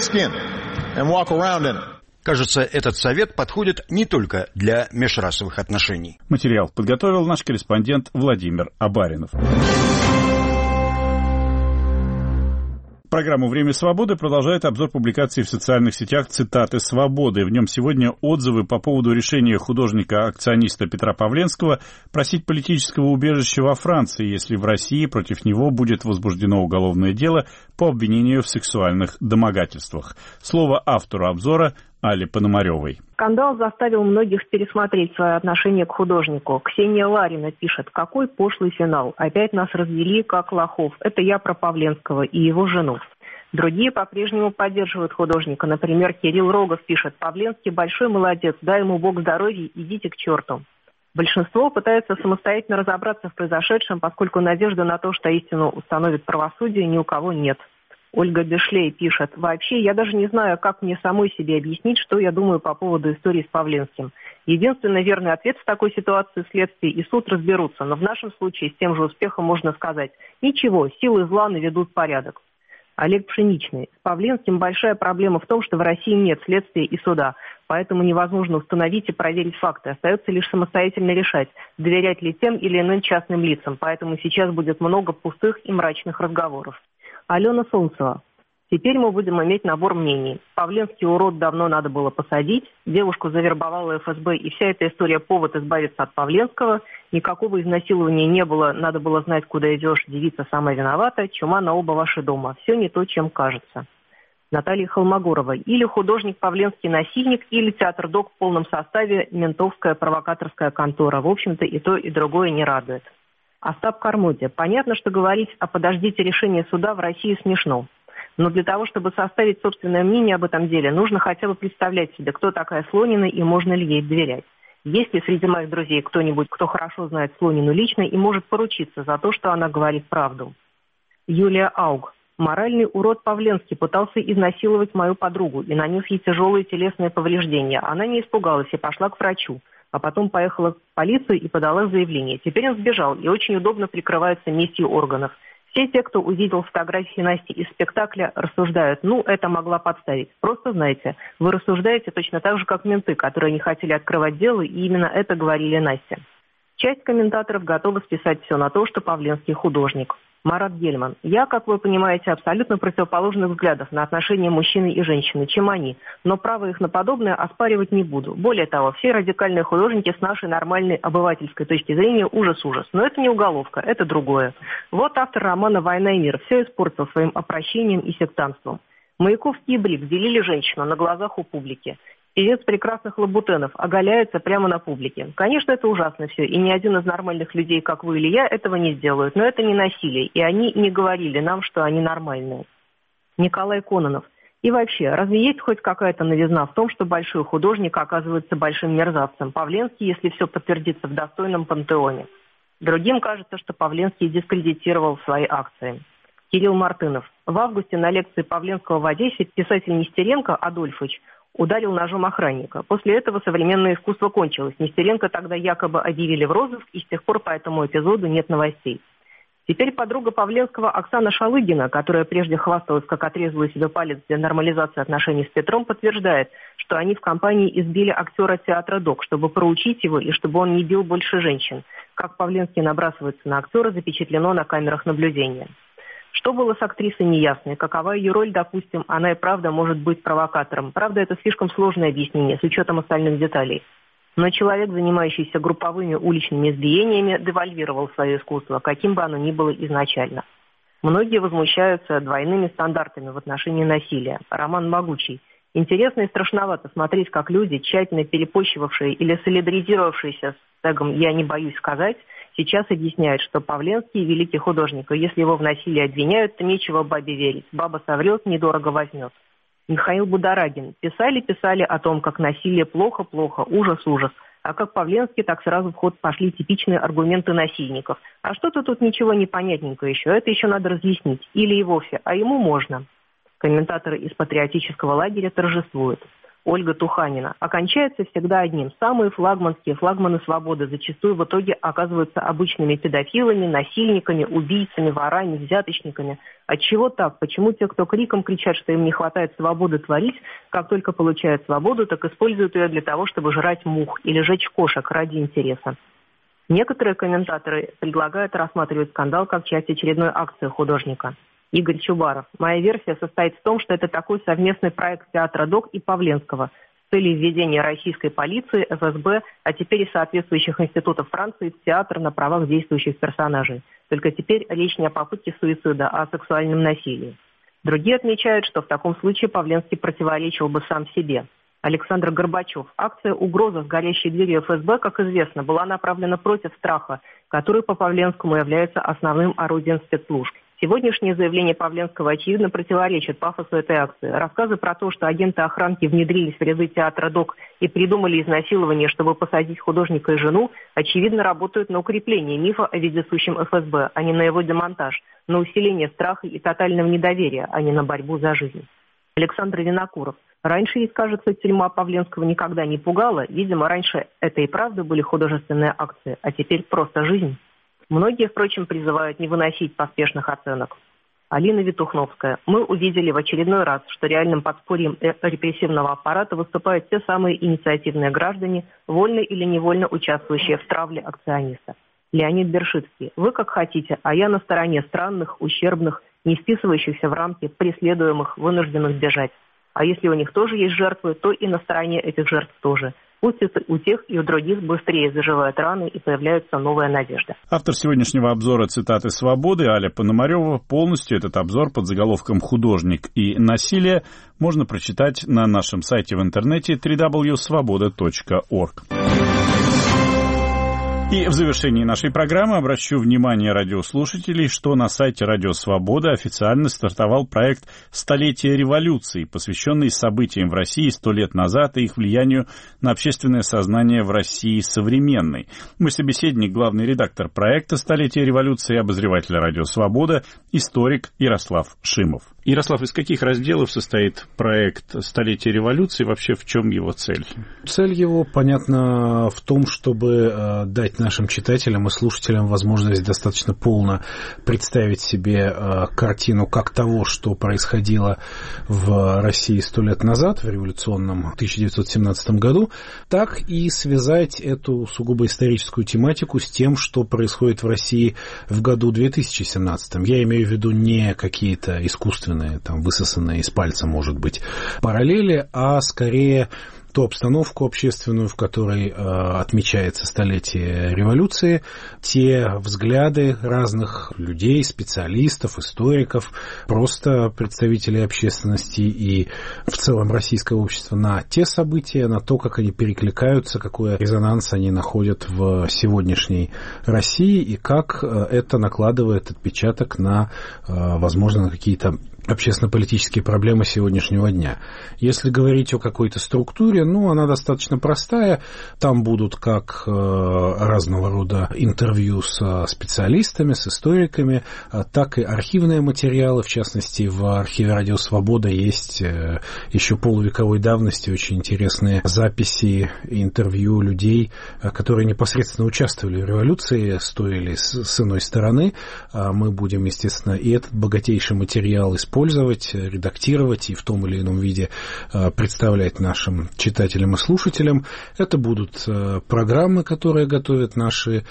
Кажется, этот совет подходит не только для межрасовых отношений. Материал подготовил наш корреспондент Владимир Абаринов. Программу «Время свободы» продолжает обзор публикаций в социальных сетях «Цитаты свободы». В нем сегодня отзывы по поводу решения художника-акциониста Петра Павленского просить политического убежища во Франции, если в России против него будет возбуждено уголовное дело по обвинению в сексуальных домогательствах. Слово автору обзора Алле Пономаревой. Скандал заставил многих пересмотреть свое отношение к художнику. Ксения Ларина пишет: «Какой пошлый финал. Опять нас развели, как лохов. Это я про Павленского и его жену». Другие по-прежнему поддерживают художника. Например, Кирилл Рогов пишет: «Павленский большой молодец, дай ему Бог здоровья, идите к черту». Большинство пытается самостоятельно разобраться в произошедшем, поскольку надежды на то, что истину установит правосудие, ни у кого нет. Ольга Бешлей пишет: «Вообще, я даже не знаю, как мне самой себе объяснить, что я думаю по поводу истории с Павленским. Единственный верный ответ в такой ситуации — следствие и суд разберутся, но в нашем случае с тем же успехом можно сказать: ничего, силы зла наведут порядок». Олег Пшеничный: «С Павленским большая проблема в том, что в России нет следствия и суда, поэтому невозможно установить и проверить факты. Остается лишь самостоятельно решать, доверять ли тем или иным частным лицам, поэтому сейчас будет много пустых и мрачных разговоров». Алена Солнцева: «Теперь мы будем иметь набор мнений. Павленский урод давно надо было посадить, девушку завербовала ФСБ, и вся эта история повод избавиться от Павленского. Никакого изнасилования не было, надо было знать, куда идешь, девица сама виновата, чума на оба ваши дома. Все не то, чем кажется». Наталья Холмогорова: «Или художник Павленский насильник, или театр ДОК в полном составе ментовская провокаторская контора. В общем-то, и то, и другое не радует». Остап Кармоди: «Понятно, что говорить о «подождите решения суда» в России смешно. Но для того, чтобы составить собственное мнение об этом деле, нужно хотя бы представлять себе, кто такая Слонина и можно ли ей доверять. Есть ли среди моих друзей кто-нибудь, кто хорошо знает Слонину лично и может поручиться за то, что она говорит правду?» Юлия Ауг: Моральный урод Павленский пытался изнасиловать мою подругу и нанес ей тяжелые телесные повреждения. Она не испугалась и пошла к врачу, а потом поехала в полицию и подала заявление. Теперь он сбежал и очень удобно прикрывается местью органов. Все те, кто увидел фотографии Насти из спектакля, рассуждают, это могла подставить. Просто знайте, вы рассуждаете точно так же, как менты, которые не хотели открывать дело, и именно это говорили Насте. Часть комментаторов готова списать все на то, что Павленский художник. Марат Гельман. Я, как вы понимаете, абсолютно противоположных взглядов на отношения мужчины и женщины, чем они, но право их на подобное оспаривать не буду. Более того, все радикальные художники с нашей нормальной обывательской точки зрения ужас-ужас. Но это не уголовка, это другое. Вот автор романа «Война и мир» все испортил своим опрощением и сектантством. Маяковский и Блик делили женщину на глазах у публики. Певец прекрасных лабутенов оголяется прямо на публике. Конечно, это ужасно все, и ни один из нормальных людей, как вы или я, этого не сделают. Но это не насилие, и они не говорили нам, что они нормальные. Николай Кононов. И вообще, разве есть хоть какая-то новизна в том, что большой художник оказывается большим мерзавцем? Павленский, если все подтвердится, в достойном пантеоне. Другим кажется, что Павленский дискредитировал свои акции. Кирилл Мартынов. В августе на лекции Павленского в Одессе писатель Нестеренко Адольфович ударил ножом охранника. После этого современное искусство кончилось. Нестеренко тогда якобы объявили в розыск, и с тех пор по этому эпизоду нет новостей. Теперь подруга Павленского Оксана Шалыгина, которая прежде хвасталась, как отрезала себе палец для нормализации отношений с Петром, подтверждает, что они в компании избили актера театра ДОК, чтобы проучить его и чтобы он не бил больше женщин. Как Павленский набрасывается на актера, запечатлено на камерах наблюдения. Что было с актрисой, неясно. Какова ее роль, допустим, она и правда может быть провокатором. Правда, это слишком сложное объяснение с учетом остальных деталей. Но человек, занимающийся групповыми уличными избиениями, девальвировал свое искусство, каким бы оно ни было изначально. Многие возмущаются двойными стандартами в отношении насилия. Роман Могучий. Интересно и страшновато смотреть, как люди, тщательно перепощивавшие или солидаризировавшиеся с тегом «я не боюсь сказать», сейчас объясняют, что Павленский великий художник, и если его в насилии обвиняют, то нечего бабе верить. Баба соврет, недорого возьмет. Михаил Будорагин. Писали о том, как насилие плохо-плохо, ужас-ужас. А как Павленский, так сразу в ход пошли типичные аргументы насильников. А что-то тут ничего не понятненько еще, это еще надо разъяснить. Или и вовсе, а ему можно. Комментаторы из патриотического лагеря торжествуют. Ольга Туханина. Окончается всегда одним. Самые флагманские флагманы свободы зачастую в итоге оказываются обычными педофилами, насильниками, убийцами, ворами, взяточниками. Отчего так? Почему те, кто криком кричат, что им не хватает свободы творить, как только получают свободу, так используют ее для того, чтобы жрать мух или жечь кошек ради интереса? Некоторые комментаторы предлагают рассматривать скандал как часть очередной акции художника. Игорь Чубаров. Моя версия состоит в том, что это такой совместный проект театра ДОК и Павленского с целью введения российской полиции, ФСБ, а теперь и соответствующих институтов Франции в театр на правах действующих персонажей. Только теперь речь не о попытке суицида, а о сексуальном насилии. Другие отмечают, что в таком случае Павленский противоречил бы сам себе. Александр Горбачев. Акция «Угроза с горящей дверью ФСБ», как известно, была направлена против страха, который по Павленскому является основным орудием спецслужб. Сегодняшнее заявление Павленского очевидно противоречит пафосу этой акции. Рассказы про то, что агенты охранки внедрились в ряды театра ДОК и придумали изнасилование, чтобы посадить художника и жену, очевидно работают на укрепление мифа о вездесущем ФСБ, а не на его демонтаж, на усиление страха и тотального недоверия, а не на борьбу за жизнь. Александр Винокуров. Раньше, ведь, кажется, тюрьма Павленского никогда не пугала. Видимо, раньше это и правда были художественные акции, а теперь просто жизнь. Многие, впрочем, призывают не выносить поспешных оценок. Алина Витухновская. Мы увидели в очередной раз, что реальным подспорьем репрессивного аппарата выступают те самые инициативные граждане, вольно или невольно участвующие в травле акциониста. Леонид Бершицкий. Вы как хотите, а я на стороне странных, ущербных, не вписывающихся в рамки, преследуемых, вынужденных бежать. А если у них тоже есть жертвы, то и на стороне этих жертв тоже. Пусть у тех и у других быстрее заживают раны и появляется новая надежда. Автор сегодняшнего обзора цитаты «Свободы» Аля Пономарева. Полностью этот обзор под заголовком «Художник и насилие» можно прочитать на нашем сайте в интернете www.svoboda.org. И в завершении нашей программы обращу внимание радиослушателей, что на сайте «Радио Свобода» официально стартовал проект «Столетие революции», посвященный событиям в России 100 лет назад и их влиянию на общественное сознание в России современной. Мой собеседник, главный редактор проекта «Столетие революции», обозреватель «Радио Свобода», историк Ярослав Шимов. Ярослав, из каких разделов состоит проект «Столетие революции» и вообще в чем его цель? Цель его, понятно, в том, чтобы дать нашим читателям и слушателям возможность достаточно полно представить себе картину как того, что происходило в России 100 лет назад, в революционном 1917 году, так и связать эту сугубо историческую тематику с тем, что происходит в России в году 2017. Я имею в виду не какие-то искусственные, там, высосанные из пальца, может быть, параллели, а скорее ту обстановку общественную, в которой отмечается столетие революции, те взгляды разных людей, специалистов, историков, просто представителей общественности и в целом российского общества на те события, на то, как они перекликаются, какой резонанс они находят в сегодняшней России и как это накладывает отпечаток на, возможно, на какие-то общественно-политические проблемы сегодняшнего дня. Если говорить о какой-то структуре, она достаточно простая. Там будут как разного рода интервью с специалистами, с историками, так и архивные материалы. В частности, в архиве «Радио Свобода» есть еще полувековой давности очень интересные записи и интервью людей, которые непосредственно участвовали в революции с той или с иной стороны. Мы будем, естественно, и этот богатейший материал использовать, редактировать и в том или ином виде представлять нашим читателям и слушателям. Это будут программы, которые готовят наши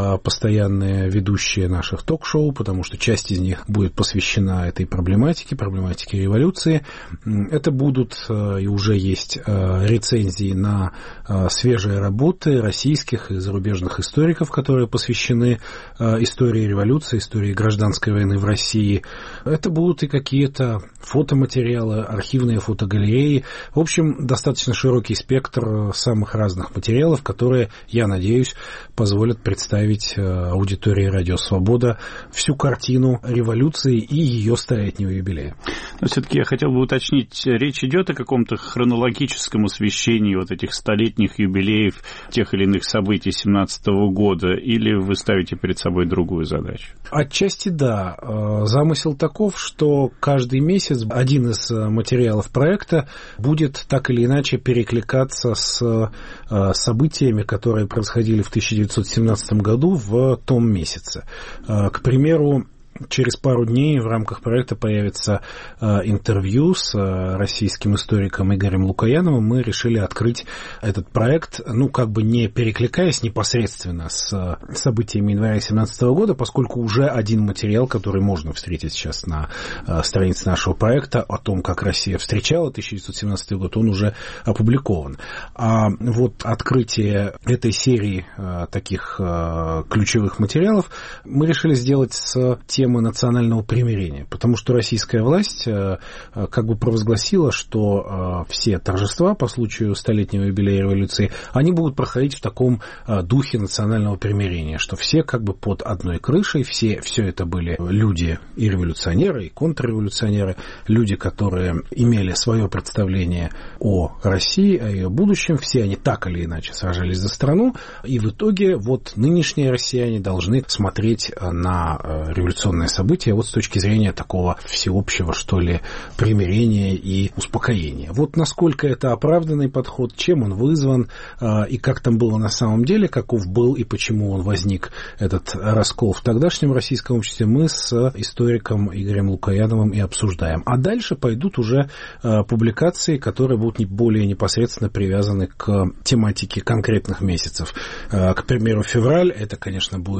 постоянные ведущие наших ток-шоу, потому что часть из них будет посвящена этой проблематике революции. Это будут и уже есть рецензии на свежие работы российских и зарубежных историков, которые посвящены истории революции, истории гражданской войны в России. Это будут и какие-то фотоматериалы, архивные фотогалереи. В общем, достаточно широкий спектр самых разных материалов, которые, я надеюсь, позволят представить аудитории «Радио Свобода» всю картину революции и ее столетнего юбилея. Но все-таки я хотел бы уточнить, речь идет о каком-то хронологическом освещении вот этих столетних юбилеев тех или иных событий 17 года, или вы ставите перед собой другую задачу? Отчасти да. Замысел таков, что каждый месяц один из материалов проекта будет так или иначе перекликаться с событиями, которые происходили в 1917 году в том месяце. К примеру, через пару дней в рамках проекта появится интервью с российским историком Игорем Лукояновым. Мы решили открыть этот проект, как бы не перекликаясь непосредственно с событиями января 2017 года, поскольку уже один материал, который можно встретить сейчас на странице нашего проекта о том, как Россия встречала 1917 год, он уже опубликован. А вот открытие этой серии таких ключевых материалов мы решили сделать с темы национального примирения, потому что российская власть как бы провозгласила, что все торжества по случаю столетнего юбилея революции, они будут проходить в таком духе национального примирения, что все как бы под одной крышей, все это были люди и революционеры, и контрреволюционеры, люди, которые имели свое представление о России, о ее будущем, все они так или иначе сражались за страну, и в итоге вот нынешние россияне должны смотреть на революционные события вот с точки зрения такого всеобщего, что ли, примирения и успокоения. Вот насколько это оправданный подход, чем он вызван и как там было на самом деле, каков был и почему он возник, этот раскол в тогдашнем российском обществе, мы с историком Игорем Лукояновым и обсуждаем. А дальше пойдут уже публикации, которые будут более непосредственно привязаны к тематике конкретных месяцев. К примеру, февраль, это, конечно, будет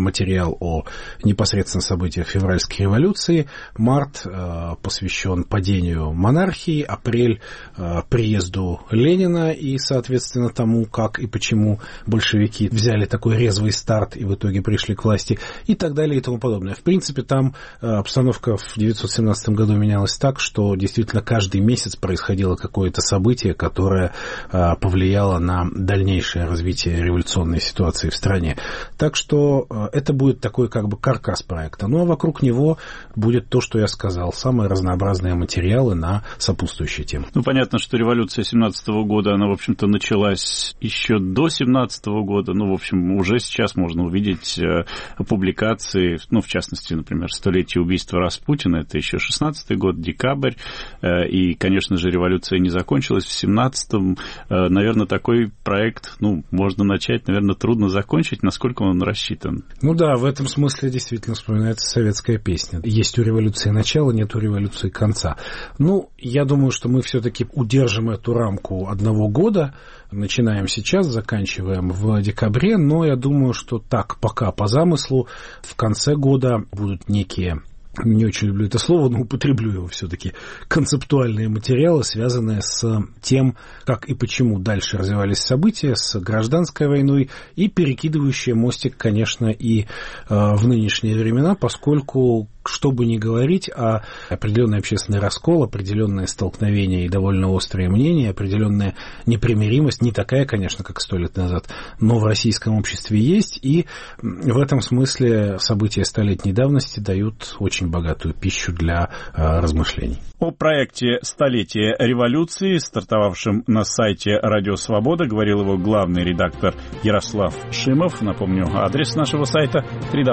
материал о непосредственно событиях февральской революции. Март посвящен падению монархии, апрель приезду Ленина и, соответственно, тому, как и почему большевики взяли такой резвый старт и в итоге пришли к власти, и так далее и тому подобное. В принципе, там обстановка в 1917 году менялась так, что действительно каждый месяц происходило какое-то событие, которое повлияло на дальнейшее развитие революционной ситуации в стране. Так что это будет такой как бы каркас проекта. Ну а вокруг него будет то, что я сказал, самые разнообразные материалы на сопутствующие темы. Ну, понятно, что революция 17 года, она, в общем-то, началась еще до 17 года. Ну, в общем, уже сейчас можно увидеть публикации, ну, в частности, например, «Столетие убийства Распутина», это еще 16 год, декабрь, и, конечно же, революция не закончилась в 17-м. Наверное, такой проект, ну, можно начать, наверное, трудно закончить, насколько он рассчитан. Ну да, в этом смысле действительно вспоминается советская песня. Есть у революции начало, нет у революции конца. Ну, я думаю, что мы все-таки удержим эту рамку одного года. Начинаем сейчас, заканчиваем в декабре, но я думаю, что так, пока по замыслу, в конце года будут некие... Не очень люблю это слово, но употреблю его все-таки. Концептуальные материалы, связанные с тем, как и почему дальше развивались события, с гражданской войной, и перекидывающие мостик, конечно, и в нынешние времена, поскольку, что бы ни говорить, а определенный общественный раскол, определенные столкновения и довольно острые мнения, определенная непримиримость, не такая, конечно, как 100 лет назад, но в российском обществе есть, и в этом смысле события столетней давности дают очень богатую пищу для размышлений. О проекте «Столетие революции», стартовавшем на сайте «Радио Свобода», говорил его главный редактор Ярослав Шимов. Напомню, адрес нашего сайта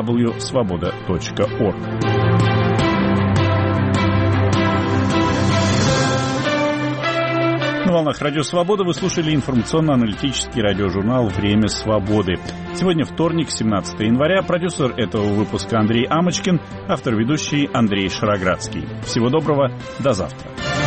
www.svoboda.org. На волнах Радио Свобода вы слушали информационно-аналитический радиожурнал «Время свободы». Сегодня вторник, 17 января. Продюсер этого выпуска Андрей Амочкин, автор-ведущий Андрей Шароградский. Всего доброго, до завтра.